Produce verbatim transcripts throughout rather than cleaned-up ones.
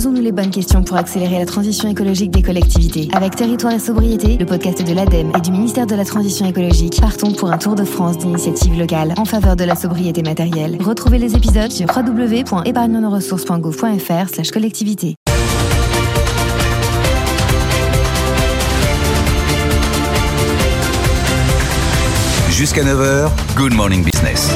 Posons-nous les bonnes questions pour accélérer la transition écologique des collectivités. Avec Territoire et Sobriété, le podcast de l'ADEME et du ministère de la Transition écologique, partons pour un tour de France d'initiatives locales en faveur de la sobriété matérielle. Retrouvez les épisodes sur w w w point épargne nos ressources point gouv point f r slash collectivité. Jusqu'à neuf heures, Good Morning Business.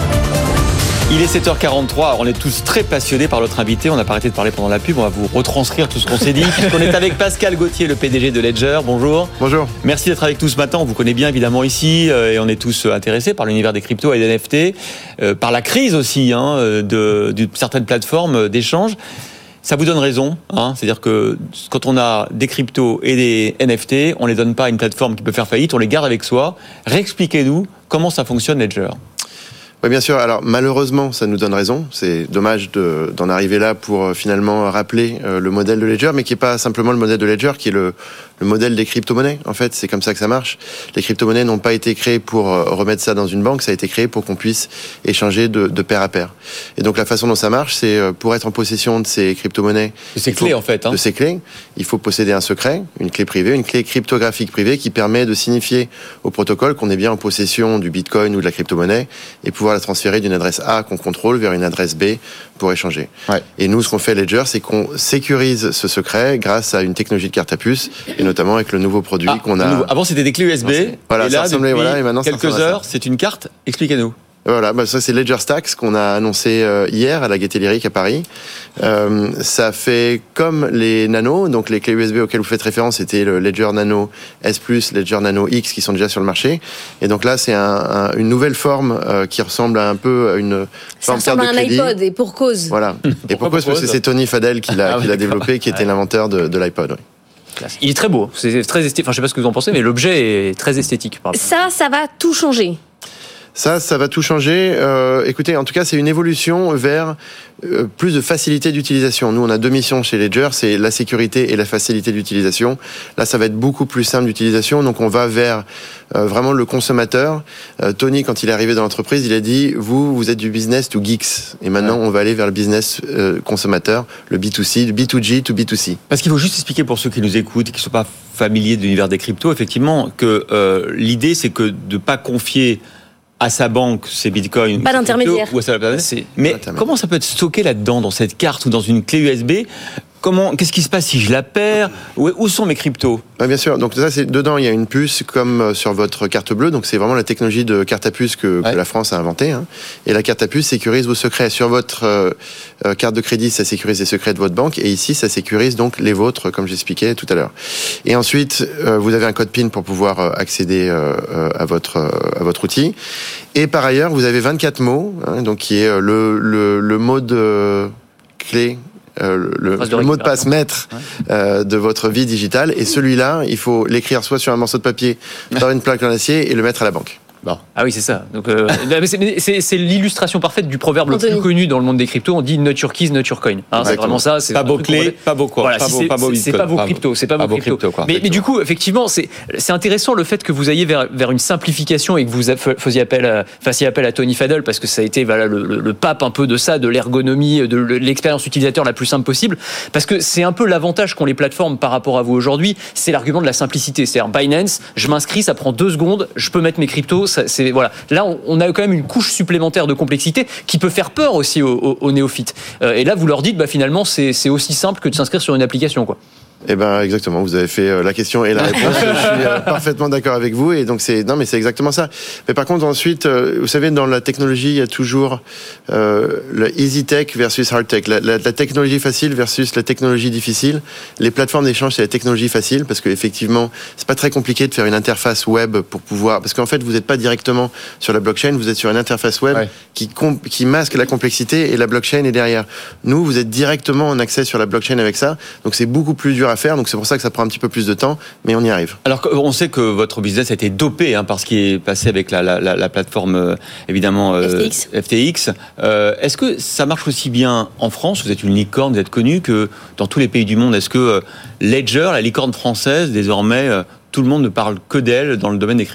Il est sept heures quarante-trois, alors on est tous très passionnés par notre invité, on n'a pas arrêté de parler pendant la pub, on va vous retranscrire tout ce qu'on s'est dit. On est avec Pascal Gauthier, le P D G de Ledger, bonjour. Bonjour. Merci d'être avec nous ce matin, on vous connaît bien évidemment ici, euh, et on est tous intéressés par l'univers des cryptos et des N F T, euh, par la crise aussi hein, de, de certaines plateformes d'échange. Ça vous donne raison, hein, c'est-à-dire que quand on a des cryptos et des N F T, on les donne pas à une plateforme qui peut faire faillite, on les garde avec soi. Réexpliquez-nous comment ça fonctionne Ledger. Oui, bien sûr. Alors, malheureusement, ça nous donne raison. C'est dommage de, d'en arriver là pour euh, finalement rappeler euh, le modèle de Ledger, mais qui est pas simplement le modèle de Ledger, qui est le, le modèle des crypto-monnaies. En fait, c'est comme ça que ça marche. Les crypto-monnaies n'ont pas été créées pour euh, remettre ça dans une banque, ça a été créé pour qu'on puisse échanger de, de pair à pair. Et donc, la façon dont ça marche, c'est euh, pour être en possession de ces crypto-monnaies... De ces clés, en fait. Hein. De ces clés, il faut posséder un secret, une clé privée, une clé cryptographique privée qui permet de signifier au protocole qu'on est bien en possession du bitcoin ou de la crypto-monnaie et pouvoir la transférer d'une adresse A qu'on contrôle vers une adresse B pour échanger. Ouais. Et nous, ce qu'on fait Ledger, c'est qu'on sécurise ce secret grâce à une technologie de carte à puce, et notamment avec le nouveau produit ah, qu'on a... Nouveau. Avant, c'était des clés U S B, voilà, et là, depuis voilà, et maintenant, quelques heures, c'est une carte. Expliquez-nous. Voilà, bah ça c'est Ledger Stacks qu'on a annoncé euh, hier à la Gaîté Lyrique à Paris. Euh, ça fait comme les Nano, donc les clés U S B auxquelles vous faites référence, c'était le Ledger Nano S plus, Ledger Nano X qui sont déjà sur le marché. Et donc là, c'est un, un, une nouvelle forme euh, qui ressemble à un peu à une ça forme carte de crédit. Ça ressemble à un iPod et pour cause. Voilà. Et pour cause parce que c'est Tony Fadell qui l'a, ah, qui l'a développé, qui était ouais. l'inventeur de, de l'iPod. Oui. Il est très beau, c'est très esthétique. Enfin, je sais pas ce que vous en pensez, mais l'objet est très esthétique. Ça, ça va tout changer. Ça, ça va tout changer. Euh, écoutez, en tout cas, c'est une évolution vers euh, plus de facilité d'utilisation. Nous, on a deux missions chez Ledger, c'est la sécurité et la facilité d'utilisation. Là, ça va être beaucoup plus simple d'utilisation. Donc, on va vers euh, vraiment le consommateur. Euh, Tony, quand il est arrivé dans l'entreprise, il a dit, vous, vous êtes du business to geeks. Et maintenant, ouais. on va aller vers le business euh, consommateur, le B deux C, le B deux G to B deux C. Parce qu'il faut juste expliquer pour ceux qui nous écoutent et qui ne sont pas familiers de l'univers des cryptos, effectivement, que euh, l'idée, c'est que de ne pas confier à sa banque, ses bitcoins, pas d'intermédiaire. Ou à sa... Mais comment ça peut être stocké là-dedans, dans cette carte ou dans une clé U S B ? Comment, qu'est-ce qui se passe si je la perds ? Où, où sont mes cryptos ? Ah, bien sûr. Donc ça, c'est dedans, il y a une puce comme sur votre carte bleue. Donc c'est vraiment la technologie de carte à puce que, ouais. que la France a inventée. Hein. Et la carte à puce sécurise vos secrets. Sur votre euh, carte de crédit, ça sécurise les secrets de votre banque. Et ici, ça sécurise donc les vôtres, comme j'expliquais tout à l'heure. Et ensuite, euh, vous avez un code PIN pour pouvoir accéder euh, à votre euh, à votre outil. Et par ailleurs, vous avez vingt-quatre mots, hein, donc qui est le le, le mot de clé. Euh, le, le mot de passe maître euh, de votre vie digitale, et celui-là, il faut l'écrire soit sur un morceau de papier, dans une plaque en acier et le mettre à la banque. Bon. Ah oui, c'est ça. Donc, euh, c'est, c'est, c'est l'illustration parfaite du proverbe Anthony. le plus connu dans le monde des cryptos. On dit not your keys, not your coin. Hein, c'est vraiment ça. C'est pas vos clés, pas vos quoi. Voilà, pas, si vos, c'est, pas vos c'est, c'est pas vos cryptos, c'est pas, pas vos cryptos. Crypto, quoi, mais, mais du coup, effectivement, c'est, c'est intéressant le fait que vous ayez vers, vers une simplification et que vous fassiez appel à, fassiez appel à Tony Fadell, parce que ça a été voilà, le, le, le pape un peu de ça, de l'ergonomie, de l'expérience utilisateur la plus simple possible. Parce que c'est un peu l'avantage qu'ont les plateformes par rapport à vous aujourd'hui, c'est l'argument de la simplicité. C'est-à-dire Binance, je m'inscris, ça prend deux secondes, je peux mettre mes cryptos, ça, c'est voilà. Là, on a quand même une couche supplémentaire de complexité qui peut faire peur aussi aux, aux, aux néophytes. Euh, et là, vous leur dites, bah, finalement, c'est, c'est aussi simple que de s'inscrire sur une application, quoi. Eh ben exactement, vous avez fait la question et la réponse. Je suis parfaitement d'accord avec vous, et donc c'est non mais c'est exactement ça. Mais par contre ensuite, vous savez, dans la technologie, il y a toujours euh, le easy tech versus hard tech, la, la, la technologie facile versus la technologie difficile. Les plateformes d'échange, c'est la technologie facile parce que effectivement, c'est pas très compliqué de faire une interface web pour pouvoir, parce qu'en fait, vous n'êtes pas directement sur la blockchain, vous êtes sur une interface web ouais. qui comp- qui masque la complexité, et la blockchain est derrière. Nous, vous êtes directement en accès sur la blockchain avec ça, donc c'est beaucoup plus dur à faire, donc c'est pour ça que ça prend un petit peu plus de temps, mais on y arrive. Alors on sait que votre business a été dopé hein, par ce qui est passé avec la, la, la, la plateforme euh, évidemment euh, F T X. F T X. Euh, est-ce que ça marche aussi bien en France ? Vous êtes une licorne, vous êtes connu, que dans tous les pays du monde. Est-ce que euh, Ledger, la licorne française, désormais, euh, tout le monde ne parle que d'elle dans le domaine des cryptos ?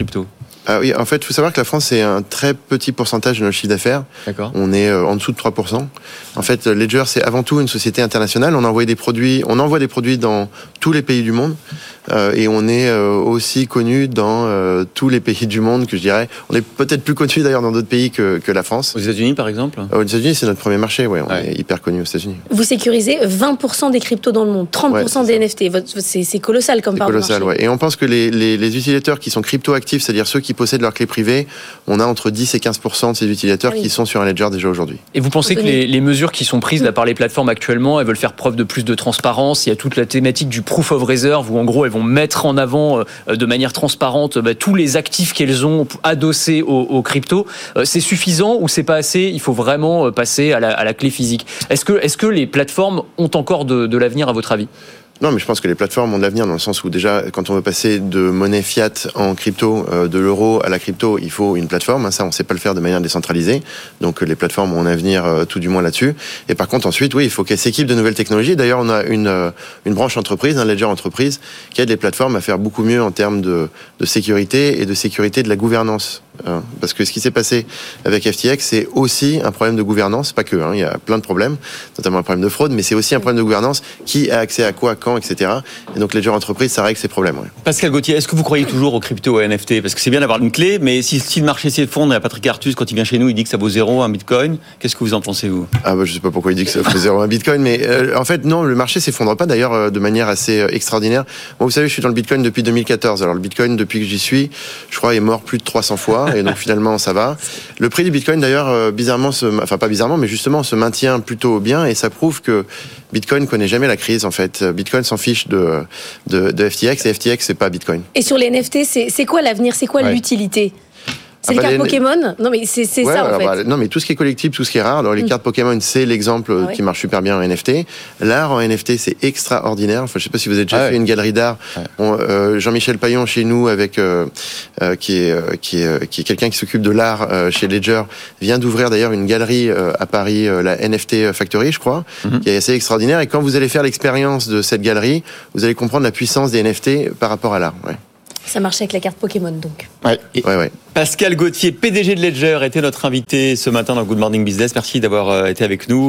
Ah oui, en fait, il faut savoir que la France, c'est un très petit pourcentage de notre chiffre d'affaires. D'accord. On est euh, en dessous de trois pour cent. En fait, Ledger, c'est avant tout une société internationale. On envoie des produits, on envoie des produits dans tous les pays du monde. Euh, et on est euh, aussi connu dans euh, tous les pays du monde, que je dirais. On est peut-être plus connu d'ailleurs dans d'autres pays que, que la France. Aux États-Unis, par exemple. euh, Aux États-Unis, c'est notre premier marché. Ouais, on ouais. est hyper connu aux États-Unis. Vous sécurisez vingt pour cent des cryptos dans le monde, trente pour cent ouais, des N F T. C'est, c'est colossal comme part de marché. C'est colossal, ouais. Et on pense que les, les, les utilisateurs qui sont crypto-actifs, c'est-à-dire ceux qui possèdent leur clé privée, on a entre dix et quinze pour cent de ces utilisateurs ah oui. qui sont sur un Ledger déjà aujourd'hui. Et vous pensez que les, les mesures qui sont prises là, par les plateformes actuellement, elles veulent faire preuve de plus de transparence? Il y a toute la thématique du proof of reserve où en gros elles vont mettre en avant de manière transparente bah, tous les actifs qu'elles ont adossés aux, aux cryptos. C'est suffisant ou c'est pas assez? Il faut vraiment passer à la, à la clé physique. Est-ce que, est-ce que les plateformes ont encore de, de l'avenir à votre avis? Non, mais je pense que les plateformes ont de l'avenir dans le sens où déjà, quand on veut passer de monnaie fiat en crypto, euh, de l'euro à la crypto, il faut une plateforme. Hein, ça, on ne sait pas le faire de manière décentralisée. Donc, les plateformes ont un avenir euh, tout du moins là-dessus. Et par contre, ensuite, oui, il faut qu'elles s'équipent de nouvelles technologies. D'ailleurs, on a une, euh, une branche entreprise, un Ledger entreprise, qui aide les plateformes à faire beaucoup mieux en termes de, de sécurité et de sécurité de la gouvernance. Hein, parce que ce qui s'est passé avec F T X, c'est aussi un problème de gouvernance, pas que. Hein, il y a plein de problèmes, notamment un problème de fraude, mais c'est aussi un problème de gouvernance. Qui a accès à quoi, quand, et cetera. Et donc, Ledger Entreprise, ça règle ces problèmes. Ouais. Pascal Gauthier, est-ce que vous croyez toujours aux crypto et N F T? Parce que c'est bien d'avoir une clé, mais si, si le marché s'effondre, et Patrick Artus, quand il vient chez nous, il dit que ça vaut zéro, un bitcoin. Qu'est-ce que vous en pensez, vous? Ah bah, je sais pas pourquoi il dit que ça vaut zéro, un bitcoin, mais euh, en fait, non, le marché s'effondre pas, d'ailleurs, euh, de manière assez euh, extraordinaire. Moi, vous savez, je suis dans le bitcoin depuis deux mille quatorze. Alors, le bitcoin, depuis que j'y suis, je crois, est mort plus de trois cents fois. Et donc, finalement, ça va. Le prix du bitcoin, d'ailleurs, euh, bizarrement, se, enfin, pas bizarrement, mais justement, se maintient plutôt bien. Et ça prouve que Bitcoin connaît jamais la crise, en fait. Bitcoin s'en fiche de, de, de F T X, et F T X, c'est pas Bitcoin. Et sur les N F T, c'est, c'est quoi l'avenir? C'est quoi ouais. l'utilité? C'est ah les bah cartes les... Pokémon? Non, mais c'est, c'est ouais, ça, en fait. Bah, non, mais tout ce qui est collectible, tout ce qui est rare. Alors, les mmh. cartes Pokémon, c'est l'exemple ah ouais. qui marche super bien en N F T. L'art en N F T, c'est extraordinaire. Enfin, je sais pas si vous avez déjà ah fait ouais. une galerie d'art. Ouais. On, euh, Jean-Michel Paillon, chez nous, avec, euh, euh, qui est, euh, qui est, qui est quelqu'un qui s'occupe de l'art, euh, chez Ledger, vient d'ouvrir d'ailleurs une galerie, euh, à Paris, euh, la N F T Factory, je crois, mmh. qui est assez extraordinaire. Et quand vous allez faire l'expérience de cette galerie, vous allez comprendre la puissance des N F T par rapport à l'art. Ouais. Ça marche avec la carte Pokémon, donc. Ouais. Ouais, ouais. Pascal Gauthier, P D G de Ledger, était notre invité ce matin dans Good Morning Business. Merci d'avoir été avec nous.